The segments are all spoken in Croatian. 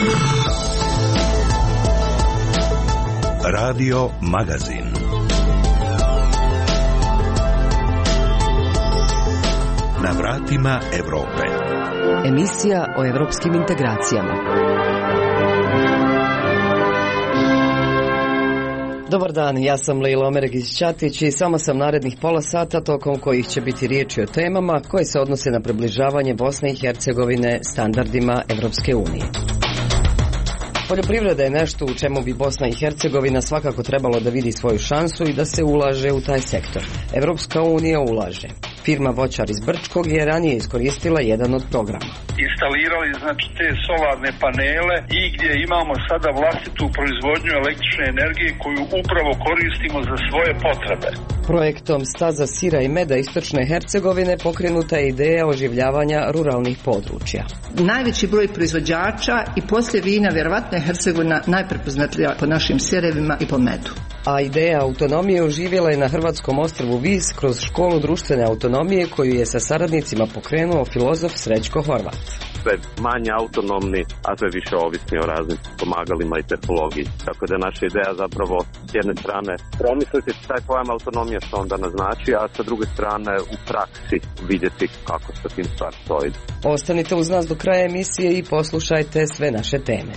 Radio Magazin. Na vratima Evrope. Emisija o evropskim integracijama. Dobar dan, ja sam Lejla Omeregić-Ćatić i samo sam narednih pola sata tokom kojih će biti riječi o temama koje se odnose na približavanje Bosne i Hercegovine standardima Evropske unije. Poljoprivreda je nešto u čemu bi Bosna i Hercegovina svakako trebalo da vidi svoju šansu i da se ulaže u taj sektor. Evropska unija ulaže. Firma Voćar iz Brčkog je ranije iskoristila jedan od programa. Instalirali te solarne panele i gdje imamo sada vlastitu proizvodnju električne energije koju upravo koristimo za svoje potrebe. Projektom Staza sira i meda istočne Hercegovine pokrenuta je ideja oživljavanja ruralnih područja. Najveći broj proizvođača i poslije vina vjerovatno je Hercegovina najprepoznatljivija po našim sirevima i po medu. A ideja autonomije oživjela je na hrvatskom ostrvu Vis kroz školu društvene autonomije koju je sa saradnicima pokrenuo filozof Srećko Horvat. Sve manje autonomni, a sve više ovisni o raznim pomagalima i tehnologiji. Tako da je naša ideja zapravo s jedne strane promisliti šta je pojam autonomije, što onda naznači, a sa druge strane u praksi vidjeti kako sa tim stvar stoji. Ostanite uz nas do kraja emisije i poslušajte sve naše teme.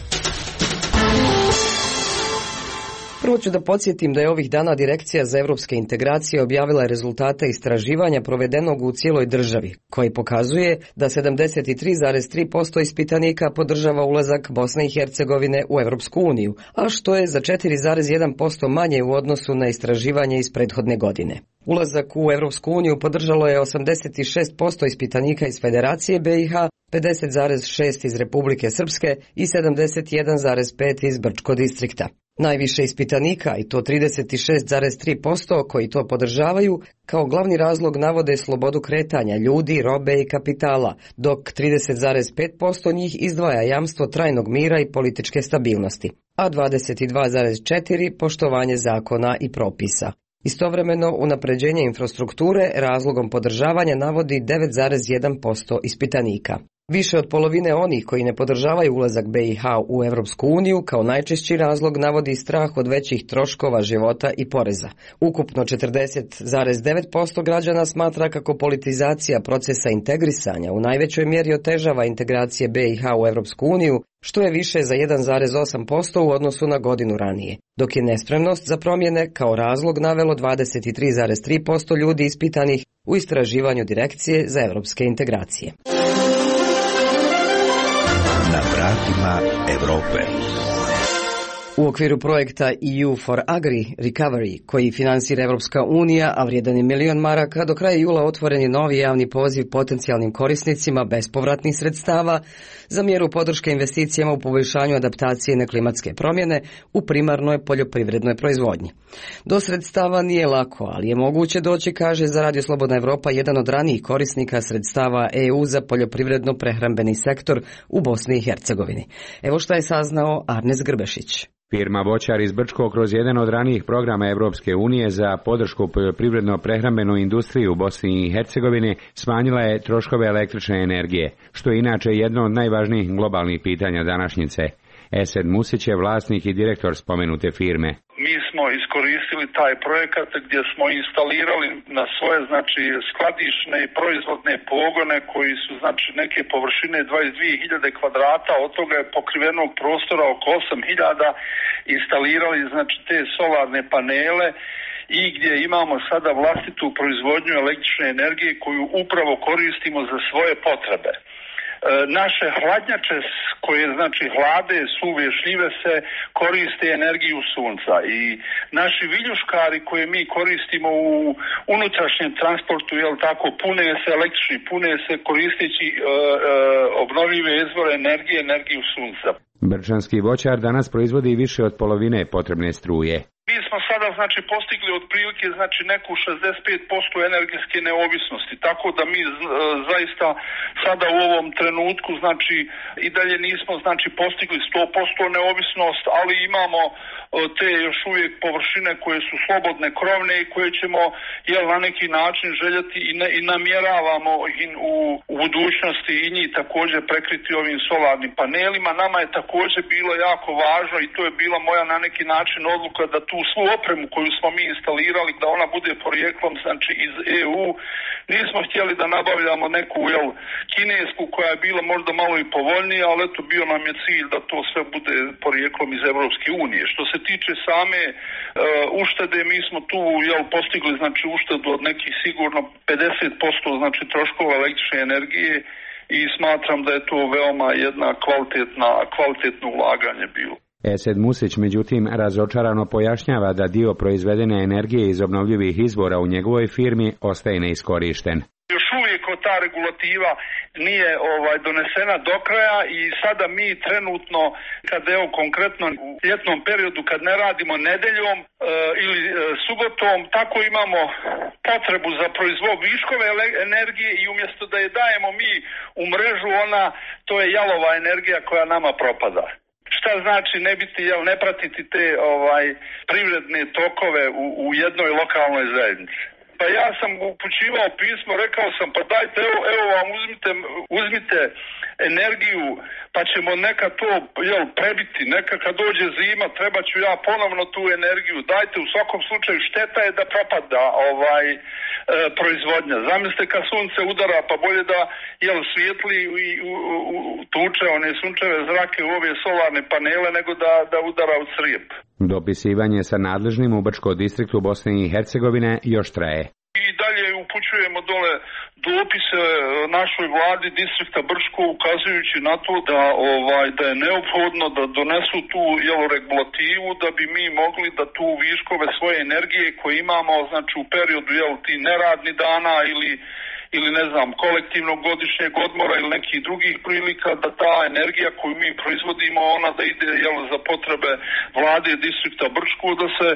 Prvo ću da podsjetim da je ovih dana Direkcija za evropske integracije objavila rezultate istraživanja provedenog u cijeloj državi, koji pokazuje da 73,3% ispitanika podržava ulazak Bosne i Hercegovine u Evropsku uniju, a što je za 4,1% manje u odnosu na istraživanje iz prethodne godine. Ulazak u Evropsku uniju podržalo je 86% ispitanika iz Federacije BiH, 50,6% iz Republike Srpske i 71,5% iz Brčkog distrikta. Najviše ispitanika, i to 36,3% koji to podržavaju, kao glavni razlog navode slobodu kretanja ljudi, robe i kapitala, dok 30,5% njih izdvaja jamstvo trajnog mira i političke stabilnosti, a 22,4% poštovanje zakona i propisa. Istovremeno, unapređenje infrastrukture razlogom podržavanja navodi 9,1% ispitanika. Više od polovine onih koji ne podržavaju ulazak BiH u Evropsku uniju kao najčešći razlog navodi strah od većih troškova života i poreza. Ukupno 40,9% građana smatra kako politizacija procesa integrisanja u najvećoj mjeri otežava integracije BiH u Evropsku uniju, što je više za 1,8% u odnosu na godinu ranije, dok je nespremnost za promjene kao razlog navelo 23,3% ljudi ispitanih u istraživanju Direkcije za evropske integracije. Na vratima Evrope. U okviru projekta EU for Agri Recovery, koji finansira Evropska unija, a vrijedan je $1 milion, do kraja jula otvoren je novi javni poziv potencijalnim korisnicima bespovratnih sredstava za mjeru podrške investicijama u poboljšanju adaptacije na klimatske promjene u primarnoj poljoprivrednoj proizvodnji. Do sredstava nije lako, ali je moguće doći, kaže za Radio Slobodna Evropa jedan od ranijih korisnika sredstava EU za poljoprivredno-prehrambeni sektor u Bosni i Hercegovini. Evo šta je saznao Arnes Grbešić. Firma Voćar iz Brčkog kroz jedan od ranijih programa Evropske unije za podršku poljoprivredno-prehrambenu industriju u Bosni i Hercegovini smanjila je troškove električne energije, što je inače jedno od najvažnijih globalnih pitanja današnjice. Esed Musić je vlasnik i direktor spomenute firme. Mi smo iskoristili taj projekat gdje smo instalirali na svoje skladišne i proizvodne pogone koji su neke površine 22.000 kvadrata, od toga je pokrivenog prostora oko 8.000, instalirali te solarne panele i gdje imamo sada vlastitu proizvodnju električne energije koju upravo koristimo za svoje potrebe. Naše hladnjače koje hlade suve šljive se koriste energiju sunca i naši viljuškari koje mi koristimo u unutrašnjem transportu, pune se električni, pune se koristeći obnovljive izvore energije, energiju sunca. Brčanski voćar danas proizvodi više od polovine potrebne struje. Mi smo sada znači postigli otprilike znači neku 65% energetske neovisnosti, tako da mi zaista sada u ovom trenutku znači i dalje nismo znači postigli 100% neovisnost, ali imamo te još uvijek površine koje su slobodne, krovne i koje ćemo na neki način željeti i namjeravamo u budućnosti i njih također prekriti ovim solarnim panelima. Nama je također bilo jako važno i to je bila moja na neki način odluka da tu svu opremu koju smo mi instalirali, da ona bude porijeklom znači iz EU. Nismo htjeli da nabavljamo neku kinesku koja je bila možda malo i povoljnija, ali eto bio nam je cilj da to sve bude porijeklom iz Europske unije. Što se tiče same uštede, mi smo tu postigli znači uštedu od nekih sigurno 50% znači troškova električne energije i smatram da je to veoma jedna kvalitetno ulaganje bilo. Esed Musić, međutim, razočarano pojašnjava da dio proizvedene energije iz obnovljivih izvora u njegovoj firmi ostaje neiskorišten. Još uvijek ta regulativa nije donesena do kraja i sada mi trenutno, kad konkretno u ljetnom periodu kad ne radimo nedeljom ili subotom, tako imamo potrebu za proizvod viškove energije i umjesto da je dajemo mi u mrežu, to je jalova energija koja nama propada. Šta znači ne biti, ne pratiti te privredne tokove u jednoj lokalnoj zajednici? Pa ja sam upućivao pismo, rekao sam pa dajte evo vam uzmite energiju pa ćemo neka to prebiti, neka kad dođe zima treba ću ja ponovno tu energiju, dajte u svakom slučaju šteta je da propada proizvodnja. Zamislite kad sunce udara pa bolje da svijetli i tuče one sunčeve zrake u ove solarne panele nego da udara u crijep. Dopisivanje sa nadležnim u Brčko-distriktu Bosne i Hercegovine još traje. I dalje upućujemo dole dopise našoj vladi distrikta Brčko ukazujući na to da je neophodno da donesu tu regulativu da bi mi mogli da tu viškove svoje energije koje imamo znači u periodu tih neradnih dana ili ne znam kolektivnog godišnjeg odmora ili nekih drugih prilika, da ta energija koju mi proizvodimo ona da ide za potrebe vlade distrikta Brčko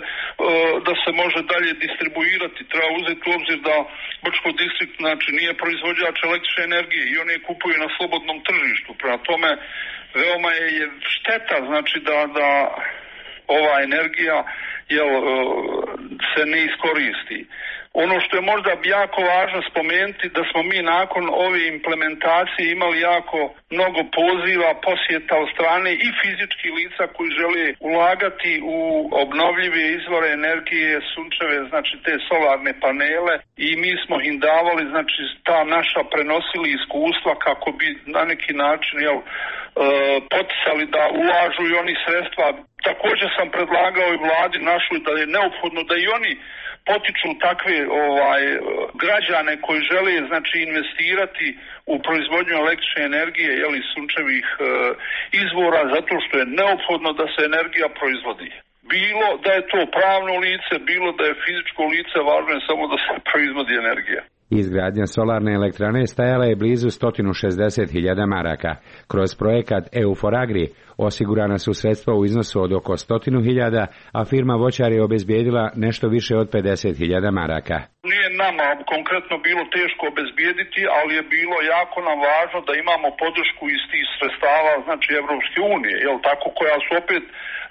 da se može dalje distribuirati. Treba uzeti u obzir da Brčko distrikt znači nije proizvođač električne energije i oni je kupuju na slobodnom tržištu. Prema tome veoma je šteta znači da ova energija se ne iskoristi. Ono što je možda jako važno spomenuti da smo mi nakon ove implementacije imali jako mnogo poziva, posjeta od strane i fizičkih lica koji žele ulagati u obnovljive izvore energije, sunčeve, znači te solarne panele i mi smo im davali, znači ta naša prenosili iskustva kako bi na neki način poticali da ulažu i oni sredstva. Također sam predlagao i vladi našoj da je neophodno da i oni potiču takve građane koji žele znači investirati u proizvodnju električne energije sunčevih izvora zato što je neophodno da se energija proizvodi. Bilo da je to pravno lice, bilo da je fizičko lice, važno je samo da se proizvodi energija. Izgradnja solarne elektrane stajala je blizu 160.000 maraka. Kroz projekat EU4Agri osigurana su sredstva u iznosu od oko 100.000, a firma Voćar je obezbijedila nešto više od 50.000 maraka. Nije nama konkretno bilo teško obezbijediti, ali je bilo jako nam važno da imamo podršku iz tih sredstava, znači Evropske unije, tako, koja su opet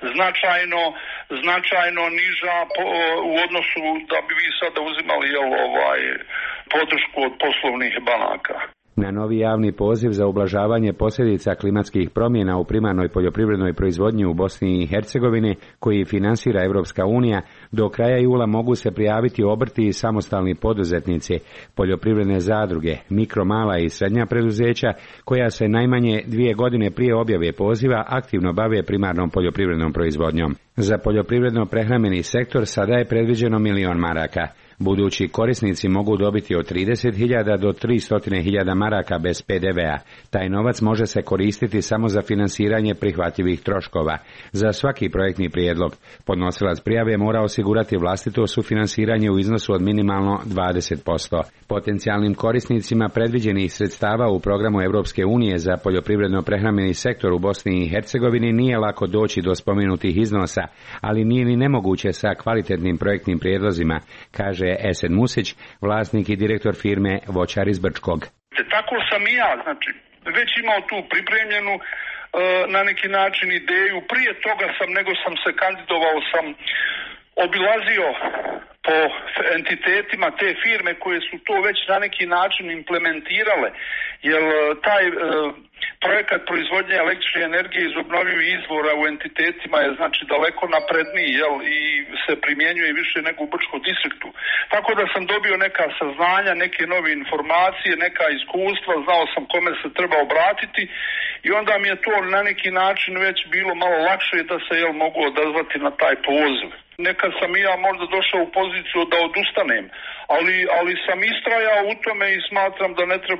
značajno niža u odnosu da bi vi sada uzimali podršku od poslovnih banaka. Na novi javni poziv za ublažavanje posljedica klimatskih promjena u primarnoj poljoprivrednoj proizvodnji u Bosni i Hercegovini, koji finansira Europska unija, do kraja jula mogu se prijaviti obrti i samostalni poduzetnici, poljoprivredne zadruge, mikro, mala i srednja preduzeća, koja se najmanje 2 godine prije objave poziva aktivno bave primarnom poljoprivrednom proizvodnjom. Za poljoprivredno-prehrambeni sektor sada je predviđeno 1.000.000 maraka. Budući korisnici mogu dobiti od 30.000 do 300.000 maraka bez PDV-a. Taj novac može se koristiti samo za finansiranje prihvatljivih troškova. Za svaki projektni prijedlog podnosilac prijave mora osigurati vlastito sufinansiranje u iznosu od minimalno 20%. Potencijalnim korisnicima predviđenih sredstava u programu Europske unije za poljoprivredno-prehrambeni sektor u Bosni i Hercegovini nije lako doći do spomenutih iznosa, ali nije ni nemoguće sa kvalitetnim projektnim prijedlozima, kaže Esen Musić, vlasnik i direktor firme Voćar iz Brčkog. Tako sam i ja, znači, već imao tu pripremljenu na neki način ideju. Prije toga nego sam se kandidovao, sam obilazio po entitetima te firme koje su to već na neki način implementirale, jer taj projekat proizvodnje električne energije iz obnovljivih izvora u entitetima je znači daleko napredniji, i se primjenjuje više nego u Brčkom distriktu. Tako da sam dobio neka saznanja, neke nove informacije, neka iskustva, znao sam kome se treba obratiti i onda mi je to na neki način već bilo malo lakše da se mogu odazvati na taj poziv. Nekad sam i ja možda došao u poziciju da odustanem, ali sam istrajao u tome i smatram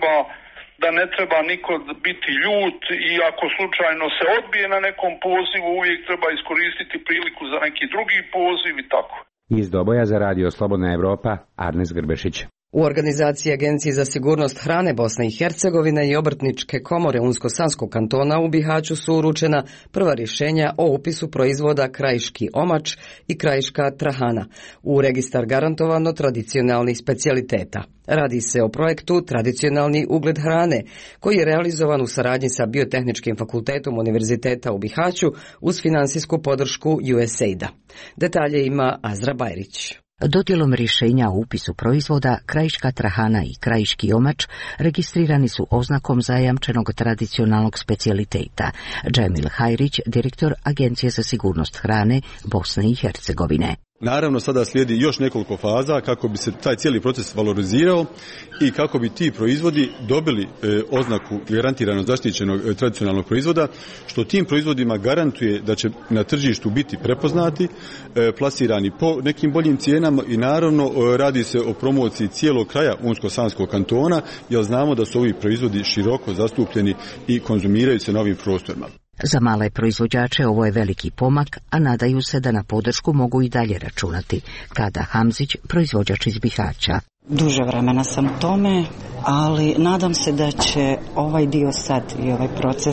da ne treba niko biti ljut i ako slučajno se odbije na nekom pozivu, uvijek treba iskoristiti priliku za neki drugi poziv i tako. Iz Doboja za Radio Slobodna Evropa, Arnes Grbešić. U organizaciji Agencije za sigurnost hrane Bosne i Hercegovine i Obrtničke komore Unsko-Sanskog kantona u Bihaću su uručena prva rješenja o upisu proizvoda krajiški omač i krajiška trahana u registar garantovano tradicionalnih specijaliteta. Radi se o projektu Tradicionalni ugled hrane, koji je realizovan u saradnji sa Biotehničkim fakultetom Univerziteta u Bihaću uz finansijsku podršku USAID-a. Detalje ima Azra Bajrić. Dodjelom rješenja o upisu proizvoda, krajiška trahana i krajiški omač registrirani su oznakom zajamčenog tradicionalnog specijaliteta. Džemil Hajrić, direktor Agencije za sigurnost hrane Bosne i Hercegovine. Naravno, sada slijedi još nekoliko faza kako bi se taj cijeli proces valorizirao i kako bi ti proizvodi dobili oznaku garantirano zaštićenog tradicionalnog proizvoda, što tim proizvodima garantuje da će na tržištu biti prepoznati, plasirani po nekim boljim cijenama i naravno radi se o promociji cijelog kraja Unsko-Sanskog kantona, jer znamo da su ovi proizvodi široko zastupljeni i konzumiraju se na ovim prostorima. Za male proizvođače ovo je veliki pomak, a nadaju se da na podršku mogu i dalje računati. Kada Hamzić, proizvođač iz Bihaća. Duže vremena sam u tome, ali nadam se da će ovaj dio sad i ovaj proces,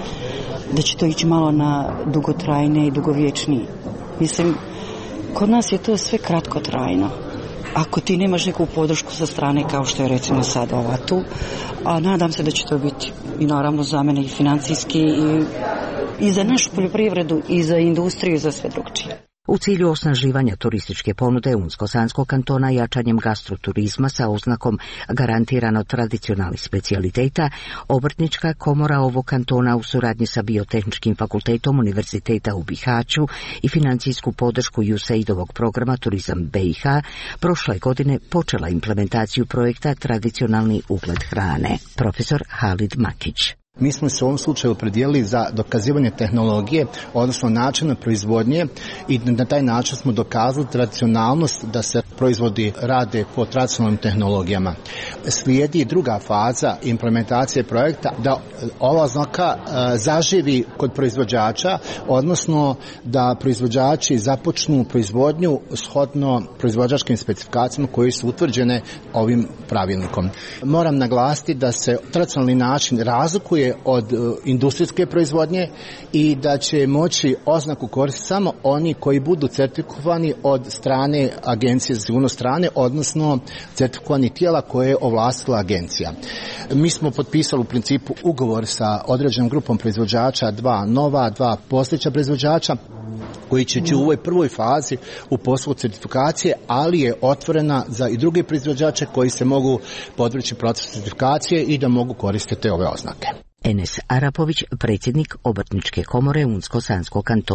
da će to ići malo na dugotrajnije i dugovječniji. Mislim, kod nas je to sve kratkotrajno. Ako ti nemaš neku podršku sa strane kao što je recimo sad ova tu, a nadam se da će to biti i naravno za mene i financijski i za našu poljoprivredu i za industriju i za sve drugčije. U cilju osnaživanja turističke ponude Unsko-Sanskog kantona jačanjem gastroturizma sa oznakom garantirano tradicionalnih specijaliteta, Obrtnička komora ovog kantona u suradnji sa Biotehničkim fakultetom Univerziteta u Bihaću i financijsku podršku USAID-ovog programa Turizam BiH prošle godine počela implementaciju projekta Tradicionalni ugled hrane. Profesor Halid Makić. Mi smo se u ovom slučaju opredijelili za dokazivanje tehnologije, odnosno načina proizvodnje i na taj način smo dokazali tradicionalnost da se proizvodi rade po tradicionalnim tehnologijama. Slijedi druga faza implementacije projekta da ova oznaka zaživi kod proizvođača, odnosno da proizvođači započnu proizvodnju shodno proizvođačkim specifikacijama koje su utvrđene ovim pravilnikom. Moram naglasiti da se tradicionalni način razlikuje od industrijske proizvodnje i da će moći oznaku koristiti samo oni koji budu certifikovani od strane Agencije za sigurnost hrane, odnosno certifikovani tijela koje je ovlastila agencija. Mi smo potpisali u principu ugovor sa određenom grupom proizvođača, dva postojeća proizvođača, koji će u ovoj prvoj fazi u poslu certifikacije, ali je otvorena za i druge proizvođače koji se mogu podvrći proces certifikacije i da mogu koristiti ove oznake. Enes Arapović, predsjednik Obrtničke komore Unsko-Sanskog kantona.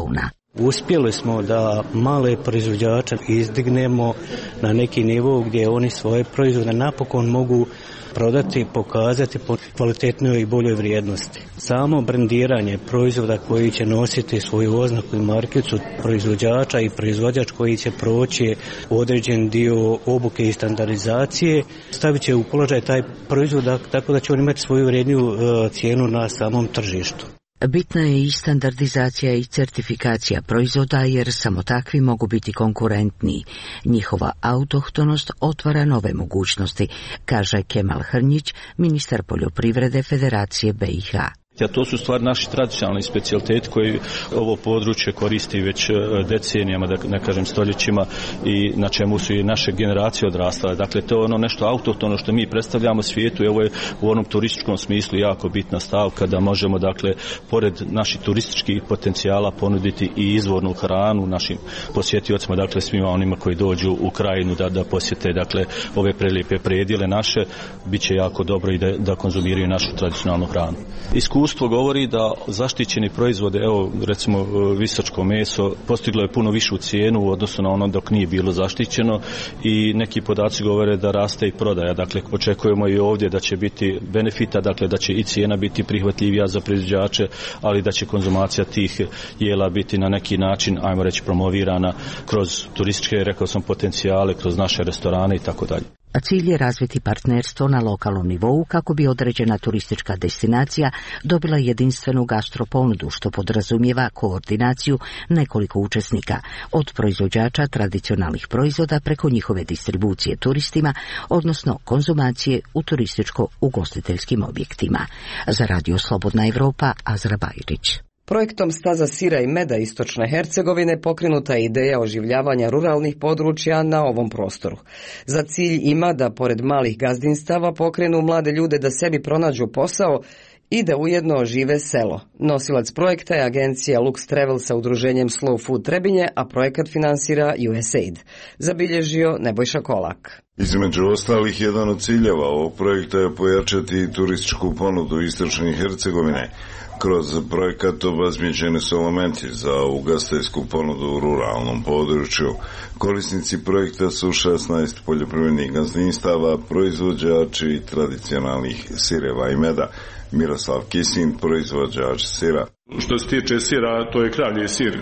Uspjeli smo da male proizvođače izdignemo na neki nivo gdje oni svoje proizvode napokon mogu prodati, pokazati po kvalitetnoj i boljoj vrijednosti. Samo brendiranje proizvoda koji će nositi svoju oznaku i markicu proizvođača i proizvođač koji će proći određen dio obuke i standardizacije, stavit će u položaj taj proizvod tako da će on imati svoju vrijedniju cijenu na samom tržištu. Bitna je i standardizacija i certifikacija proizvoda jer samo takvi mogu biti konkurentniji. Njihova autohtonost otvara nove mogućnosti, kaže Kemal Hrnjić, ministar poljoprivrede Federacije BiH. A to su stvari naši tradicionalni specijaliteti koji ovo područje koristi već decenijama, da ne kažem stoljećima, i na čemu su i naše generacije odrastale. Dakle, to je ono nešto autohtono što mi predstavljamo svijetu i ovo je u onom turističkom smislu jako bitna stavka da možemo, dakle, pored naših turističkih potencijala ponuditi i izvornu hranu našim posjetiocima, dakle, svima onima koji dođu u krajinu da posjete, dakle, ove prelijepe predjele naše, bit će jako dobro i da konzumiraju našu tradicionalnu hranu. Iskustvo govori da zaštićeni proizvode, evo recimo visačko meso, postiglo je puno višu cijenu u odnosu na ono dok nije bilo zaštićeno i neki podaci govore da raste i prodaja. Dakle, očekujemo i ovdje da će biti benefita, dakle da će i cijena biti prihvatljivija za proizvođače, ali da će konzumacija tih jela biti na neki način, ajmo reći, promovirana kroz turističke, rekao sam, potencijale, kroz naše restorane i tako dalje. A cilj je razviti partnerstvo na lokalnom nivou kako bi određena turistička destinacija dobila jedinstvenu gastroponudu, što podrazumijeva koordinaciju nekoliko učesnika, od proizvođača tradicionalnih proizvoda preko njihove distribucije turistima, odnosno konzumacije u turističko-ugostiteljskim objektima. Za Radio Slobodna Evropa, Azra Bajrić. Projektom Staza sira i meda Istočne Hercegovine pokrenuta je ideja oživljavanja ruralnih područja na ovom prostoru. Za cilj ima da pored malih gazdinstava pokrenu mlade ljude da sebi pronađu posao i da ujedno ožive selo. Nosilac projekta je agencija Lux Travel sa udruženjem Slow Food Trebinje, a projekat finansira USAID. Zabilježio Nebojša Kolak. Između ostalih, jedan od ciljeva ovog projekta je pojačati turističku ponudu Istočne Hercegovine. Kroz projekat obezbijeđeni su elementi za ugostiteljsku ponudu u ruralnom području. Korisnici projekta su 16 poljoprivrednih gazdinstava, proizvođači tradicionalnih sireva i meda. Miroslav Kisin, proizvođač sira. Što se tiče sira, to je kravlji sir,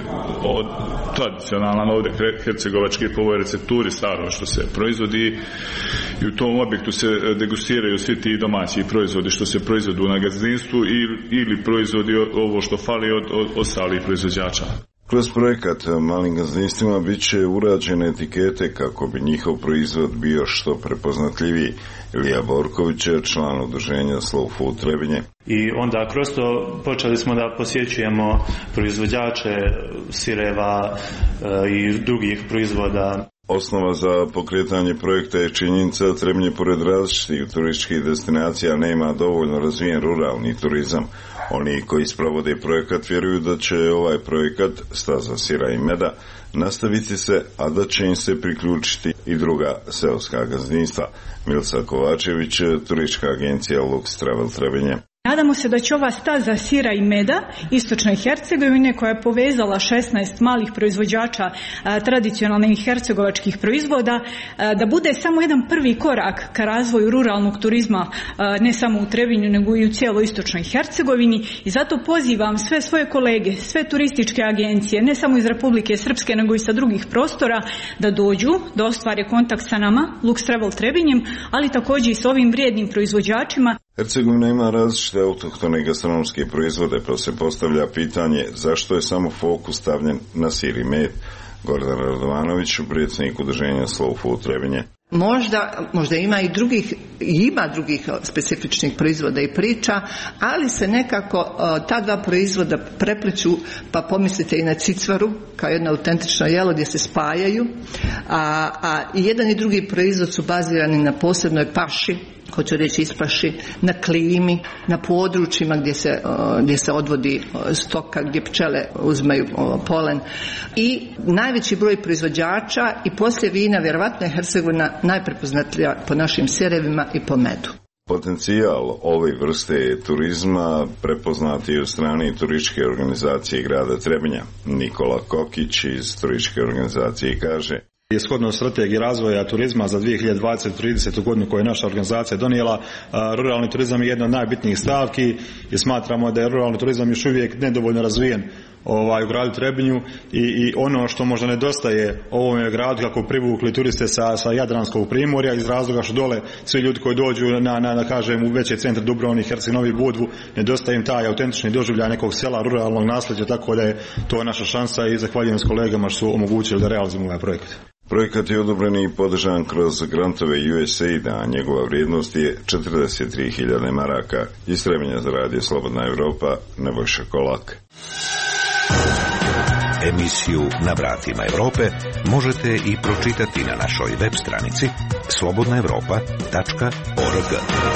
tradicionalan ovdje hercegovački po ovoj recepturi staro što se proizvodi i u tom objektu se degustiraju svi ti domaći proizvodi što se proizvodu na gazdinstvu ili proizvodi ovo što fali od ostalih proizvođača. Kroz projekat malim gazdinstvima bit će urađene etikete kako bi njihov proizvod bio što prepoznatljiviji. Ilija Borković je član udruženja Slow Food Trebinje. I onda kroz to počeli smo da posjećujemo proizvođače sireva i drugih proizvoda. Osnova za pokretanje projekta je činjenica Trebinje pored različitih turističkih destinacija nema dovoljno razvijen ruralni turizam. Oni koji sprovode projekat vjeruju da će ovaj projekat Staza sira i meda nastaviti se, a da će im se priključiti i druga seoska gazdinstva. Milsa Kovačević, turistička agencija Lux Travel Trebinje. Nadamo se da će ova staza sira i meda Istočne Hercegovine, koja je povezala 16 malih proizvođača tradicionalnih hercegovačkih proizvoda, da bude samo jedan prvi korak ka razvoju ruralnog turizma, ne samo u Trebinju nego i u cijeloj Istočnoj Hercegovini, i zato pozivam sve svoje kolege, sve turističke agencije, ne samo iz Republike Srpske nego i sa drugih prostora, da dođu, da ostvare kontakt sa nama, Lux Travel Trebinjem, ali također i s ovim vrijednim proizvođačima. Hercegovina ima različite autohtone gastronomske proizvode, pa se postavlja pitanje zašto je samo fokus stavljen na sir i med. Gordan Radovanović, predsjednik udruženja Slow Food Trebinje. Možda ima i drugih specifičnih proizvoda i priča, ali se nekako ta dva proizvoda prepliču, pa pomislite i na cicvaru kao jedno autentično jelo gdje se spajaju, a i jedan i drugi proizvod su bazirani na posebnoj paši, hoću reći ispaši, na klimi, na područjima gdje se odvodi stoka, gdje pčele uzmaju polen. I najveći broj proizvođača i poslije vina vjerovatno je Hercegovina najprepoznatljivija po našim sirevima i po medu. Potencijal ove vrste turizma prepoznat je od strane turističke organizacije grada Trebinja. Nikola Kokić iz turističke organizacije kaže: Shodno strategiji razvoja turizma za 2020-30. godinu koju je naša organizacija donijela, ruralni turizam je jedna od najbitnijih stavki i smatramo da je ruralni turizam još uvijek nedovoljno razvijen u gradu Trebinju i ono što možda nedostaje ovome gradu kako privukli turiste sa Jadranskog primorja iz razloga što dole svi ljudi koji dođu u veće centre Dubrovnik, Herceg Novi, Budvu, nedostaje im taj autentični doživljaj nekog sela, ruralnog nasljeđa, tako da je to naša šansa i zahvaljujem s kolegama što su omogućili da realizujemo ovaj projekat. Projekat je odobren i podržan kroz grantove USAID-a, a njegova vrijednost je 43.000 maraka. Iz Trebinja za radio Slobodna Evropa, Nebojša Kolak. Emisiju Na vratima Evrope možete i pročitati na našoj web stranici slobodnaevropa.org.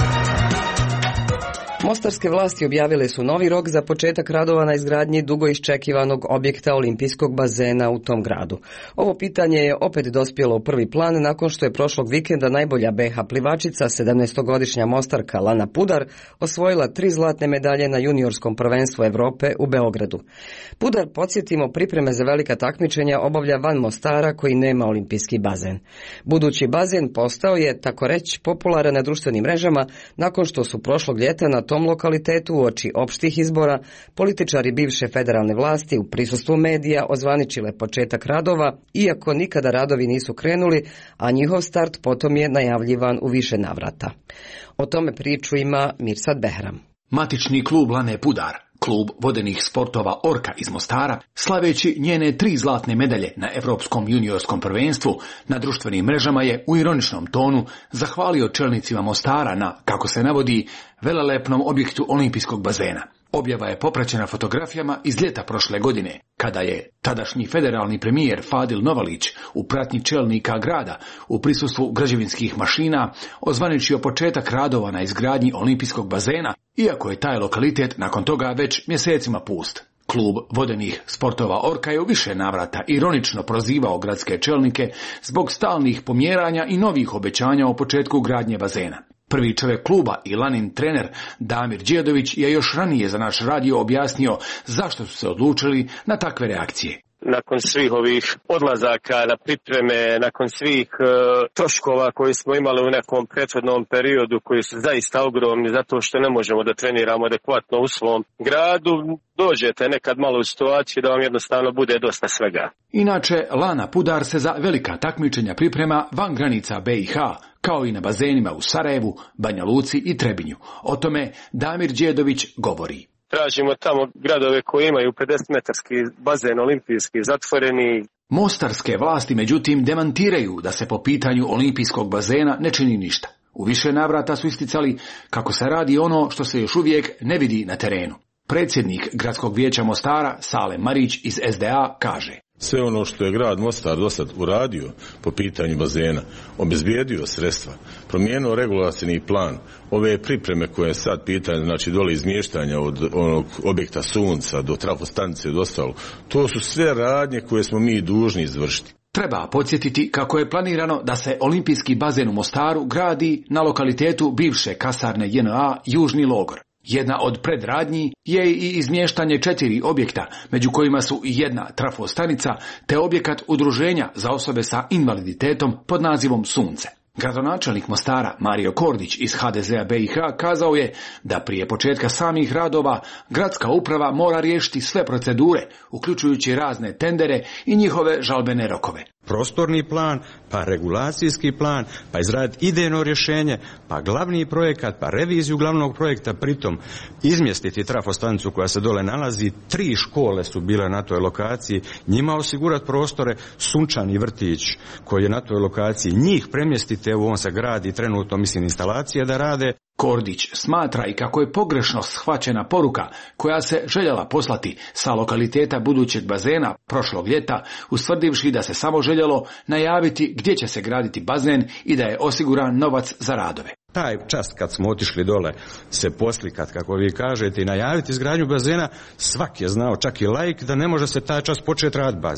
Mostarske vlasti objavile su novi rok za početak radova na izgradnji dugo iščekivanog objekta olimpijskog bazena u tom gradu. Ovo pitanje je opet dospjelo u prvi plan nakon što je prošlog vikenda najbolja BH plivačica, 17-godišnja Mostarka Lana Pudar, osvojila 3 zlatne medalje na juniorskom prvenstvu Evrope u Beogradu. Pudar, podsjetimo, pripreme za velika takmičenja obavlja van Mostara koji nema olimpijski bazen. Budući bazen postao je, tako reći, popularan na društvenim mrežama nakon što su prošlog ljeta na tom lokalitetu uoči opštih izbora političari bivše federalne vlasti u prisustvu medija ozvaničile početak radova, iako nikada radovi nisu krenuli, a njihov start potom je najavljivan u više navrata. O tome priču ima Mirsad Behram. Matični klub Lane Pudar, klub vodenih sportova Orka iz Mostara, slaveći njene 3 zlatne medalje na Evropskom juniorskom prvenstvu, na društvenim mrežama je u ironičnom tonu zahvalio čelnicima Mostara na, kako se navodi, velelepnom objektu olimpijskog bazena. Objava je popraćena fotografijama iz ljeta prošle godine, kada je tadašnji federalni premijer Fadil Novalić u pratnji čelnika grada u prisustvu građevinskih mašina ozvaničio početak radova na izgradnji olimpijskog bazena, iako je taj lokalitet nakon toga već mjesecima pust. Klub vodenih sportova Orka je u više navrata ironično prozivao gradske čelnike zbog stalnih pomjeranja i novih obećanja o početku gradnje bazena. Prvi čovjek kluba i Lanin trener Damir Đedović je još ranije za naš radio objasnio zašto su se odlučili na takve reakcije. Nakon svih ovih odlazaka na pripreme, nakon svih troškova koji smo imali u nekom prethodnom periodu koji su zaista ogromni zato što ne možemo da treniramo adekvatno u svom gradu, dođete nekad malo u situaciju da vam jednostavno bude dosta svega. Inače, Lana Pudar se za velika takmičenja priprema van granica BiH, kao i na bazenima u Sarajevu, Banja Luci i Trebinju. O tome Damir Đedović govori. Tražimo tamo gradove koji imaju 50-metarski bazen olimpijski zatvoreni. Mostarske vlasti međutim demantiraju da se po pitanju olimpijskog bazena ne čini ništa. U više navrata su isticali kako se radi ono što se još uvijek ne vidi na terenu. Predsjednik Gradskog vijeća Mostara, Salem Marić iz SDA, kaže: sve ono što je grad Mostar dosad uradio po pitanju bazena, obezbijedio sredstva, promijenio regulacijni plan, ove pripreme koje je sad pitanje, znači dole izmještanja od onog objekta Sunca do trafostanice i ostalo, to su sve radnje koje smo mi dužni izvršiti. Treba podsjetiti kako je planirano da se olimpijski bazen u Mostaru gradi na lokalitetu bivše kasarne JNA Južni logor. Jedna od predradnji je i izmještanje 4 objekta, među kojima su i jedna trafostanica te objekat udruženja za osobe sa invaliditetom pod nazivom Sunce. Gradonačelnik Mostara Mario Kordić iz HDZ-a BiH kazao je da prije početka samih radova gradska uprava mora riješiti sve procedure, uključujući razne tendere i njihove žalbene rokove. Prostorni plan, pa regulacijski plan, pa izraditi idejno rješenje, pa glavni projekat, pa reviziju glavnog projekta, pritom izmjestiti trafostanicu koja se dole nalazi, 3 škole su bile na toj lokaciji, njima osigurati prostore, sunčani vrtić koji je na toj lokaciji, njih premjestiti, evo on se gradi trenutno, mislim, instalacije da rade. Kordić smatra i kako je pogrešno shvaćena poruka koja se željela poslati sa lokaliteta budućeg bazena prošlog ljeta, ustvrdivši da se samo željelo najaviti gdje će se graditi bazen i da je osiguran novac za radove. Taj čas kad smo otišli dole se poslikat, kako vi kažete, i najaviti izgradnju bazena, svak je znao, čak i laik, da ne može se taj čas početi raditi bazen.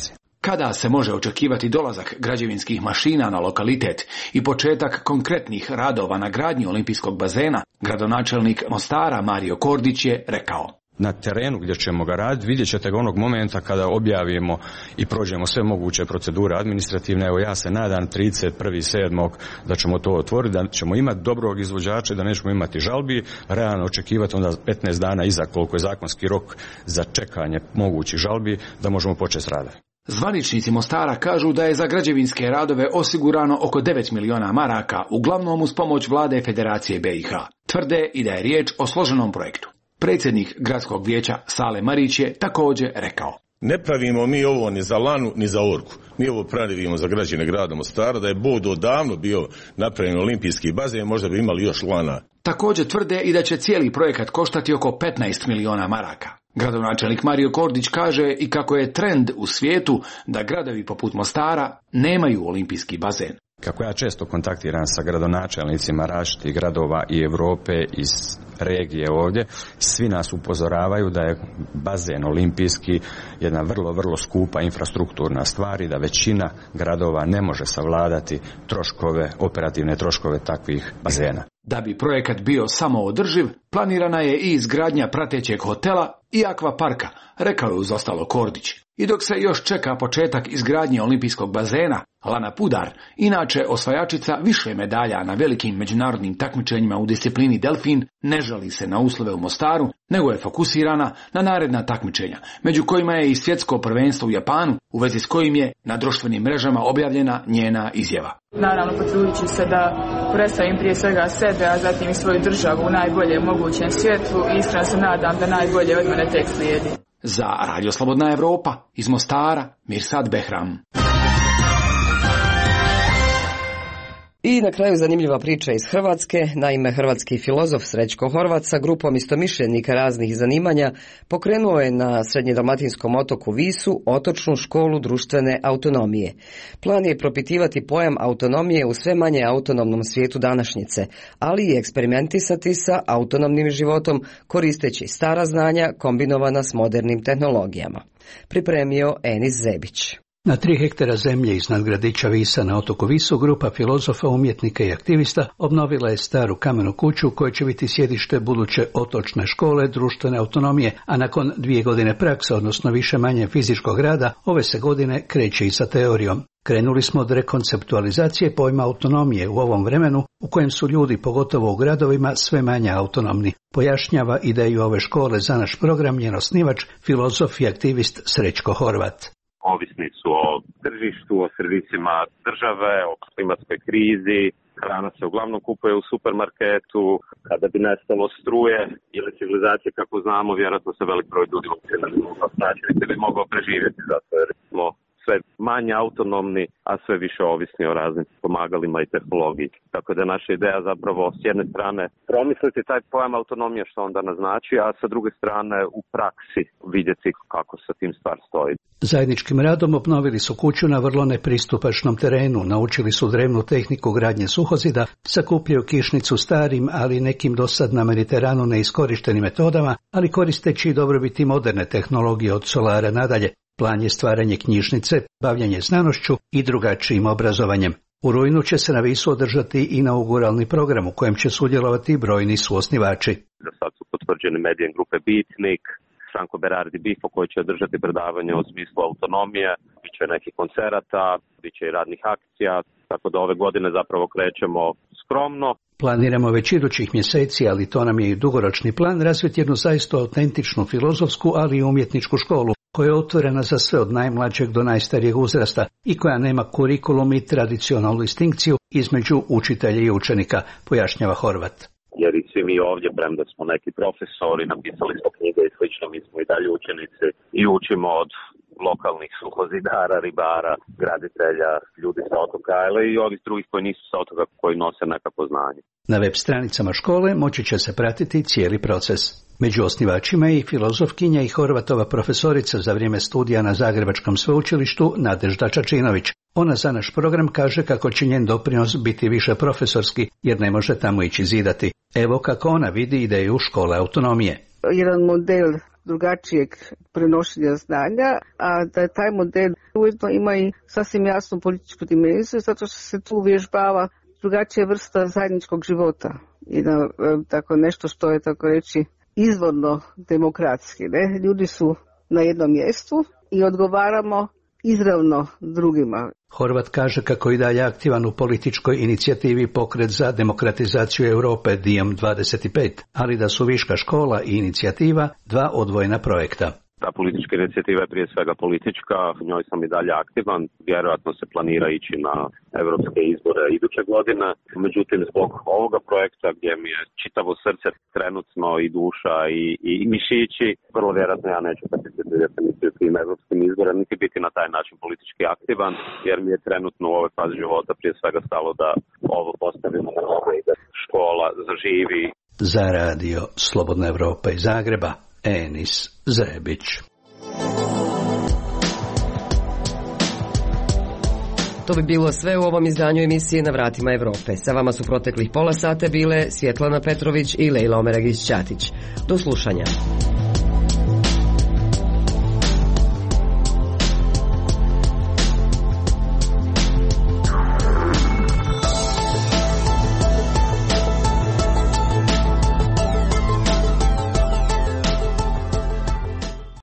kada se može očekivati dolazak građevinskih mašina na lokalitet i početak konkretnih radova na gradnji olimpijskog bazena, gradonačelnik Mostara Mario Kordić je rekao: Na terenu gdje ćemo ga raditi vidjet ćete ga onog momenta kada objavimo i prođemo sve moguće procedure administrativne. Evo ja se nadam 31.7. da ćemo to otvoriti, da ćemo imati dobrog izvođača, da nećemo imati žalbi, realno očekivati onda 15 dana iza koliko je zakonski rok za čekanje mogućih žalbi da možemo početi s radom. Zvaničnici Mostara kažu da je za građevinske radove osigurano oko 9 miliona maraka, uglavnom uz pomoć vlade Federacije BiH. Tvrde i da je riječ o složenom projektu. Predsjednik gradskog vijeća Sale Marić je također rekao: Ne pravimo mi ovo ni za Lanu ni za Orku. Mi ovo pravimo za građane grada Mostara. Da je Bod odavno bio napravljen olimpijski bazen, možda bi imali još Lana. Također tvrde i da će cijeli projekat koštati oko 15 miliona maraka. Gradonačelnik Mario Kordić kaže i kako je trend u svijetu da gradovi poput Mostara nemaju olimpijski bazen. Kako ja često kontaktiram sa gradonačelnicima različitih gradova i Europe iz regije ovdje, svi nas upozoravaju da je bazen olimpijski jedna vrlo skupa infrastrukturna stvar i da većina gradova ne može savladati operativne troškove takvih bazena. Da bi projekat bio samoodrživ, planirana je i izgradnja pratećeg hotela i akvaparka, rekao je uz ostalo Kordić. I dok se još čeka početak izgradnje olimpijskog bazena, Lana Pudar, inače osvajačica više medalja na velikim međunarodnim takmičenjima u disciplini delfin, ne žali se na uslove u Mostaru, nego je fokusirana na naredna takmičenja, među kojima je i svjetsko prvenstvo u Japanu, u vezi s kojim je na društvenim mrežama objavljena njena izjava. Naravno, potrudit ću se da predstavim prije svega sebe, a zatim i svoju državu u najboljem mogućem svjetlu i iskreno se nadam da najbolje od mene tek slijedi. Za Radio Slobodna Evropa, iz Mostara, Mirsad Behram. I na kraju zanimljiva priča iz Hrvatske. Naime, hrvatski filozof Srećko Horvat sa grupom istomišljenika raznih zanimanja pokrenuo je na srednjedalmatinskom otoku Visu otočnu školu društvene autonomije. Plan je propitivati pojam autonomije u sve manje autonomnom svijetu današnjice, ali i eksperimentisati sa autonomnim životom koristeći stara znanja kombinovana s modernim tehnologijama. Pripremio Enis Zebić. Na 3 hektara zemlje iznad gradića Visa na otoku Visu grupa filozofa, umjetnika i aktivista obnovila je staru kamenu kuću koja će biti sjedište buduće otočne škole društvene autonomije, a nakon 2 godine prakse, odnosno više manje fizičkog rada, ove se godine kreće i sa teorijom. Krenuli smo od rekonceptualizacije pojma autonomije u ovom vremenu u kojem su ljudi, pogotovo u gradovima, sve manje autonomni. Pojašnjava ideju ove škole za naš program njen osnivač, filozof i aktivist Srećko Horvat. Ovisni su o tržištu, o servisima države, o klimatskoj krizi. Hrana se uglavnom kupuje u supermarketu. Kada bi nestalo struje ili civilizacije kako znamo, vjerojatno se velik broj ljudi uopće ne bi mogao snaći, niti bi mogao preživjeti, zato jer smo sve manje autonomni, a sve više ovisni o raznim pomagalima i tehnologiji. Tako da naša ideja zapravo s jedne strane promisliti taj pojam autonomije što onda naznači, a sa druge strane u praksi vidjeti kako sa tim stvar stoji. Zajedničkim radom obnovili su kuću na vrlo nepristupačnom terenu, naučili su drevnu tehniku gradnje suhozida, sakupljaju kišnicu starim, ali nekim dosad na Mediteranu neiskorištenim metodama, ali koristeći i dobrobiti moderne tehnologije od solara nadalje. Plan je stvaranje knjižnice, bavljanje znanošću i drugačijim obrazovanjem. U rujnu će se na Visu održati inauguralni program u kojem će sudjelovati brojni suosnivači. Da sad su potvrđeni medijem grupe Bitnik, Franco Berardi Bifo koji će održati predavanje u smislu autonomije, bit će nekih koncerata, bit će i radnih akcija, tako da ove godine zapravo krećemo skromno. Planiramo već idućih mjeseci, ali to nam je i dugoročni plan, razviti jednu zaista autentičnu filozofsku, ali i umjetničku školu, koja je otvorena za sve od najmlađeg do najstarijeg uzrasta i koja nema kurikulum i tradicionalnu distinkciju između učitelja i učenika, pojašnjava Horvat. Jer i svi mi ovdje, premda smo neki profesori, napisali smo knjige i slično, mi smo i dalje učenici i učimo od lokalnih suhozidara, ribara, graditelja, ljudi sa otoka, ali i ovih drugih koji nisu sa otoka, koji nose nekako znanje. Na web stranicama škole moći će se pratiti cijeli proces. Među osnivačima je i filozofkinja i Horvatova profesorica za vrijeme studija na Zagrebačkom sveučilištu Nadežda Čačinović. Ona za naš program kaže kako će njen doprinos biti više profesorski jer ne može tamo ići zidati. Evo kako ona vidi ideju škole autonomije. Jedan model drugačijeg prenošenja znanja, a da taj model ujedno ima i sasvim jasnu političku dimenziju, zato što se tu uvježbava drugačija vrsta zajedničkog života i tako nešto što je, tako reći, izvorno demokratski. Ne? Ljudi su na jednom mjestu i odgovaramo izravno drugima. Horvat kaže kako je dalje aktivan u političkoj inicijativi Pokret za demokratizaciju Europe Diem 25, ali da su Viška škola i inicijativa dva odvojena projekta. Ta politička inicijativa je prije svega politička, u njoj sam i dalje aktivan, vjerojatno se planira ići na europske izbore iduće godine. Međutim, zbog ovoga projekta gdje mi je čitavo srce trenutno i duša i mišići, vrlo vjerojatno ja neću participirati niti u tim europskim izborima, niti biti na taj način politički aktivan, jer mi je trenutno u ovoj fazi života prije svega stalo da ovo postavimo na noge i da škola zaživi. Za radio Slobodna Evropa iz Zagreba, Enis Zebić. To bi bilo sve u ovom izdanju emisije Na vratima Evrope. Sa vama su proteklih pola sata bile Svjetlana Petrović i Lejla Omeragić-Ćatić. Do slušanja.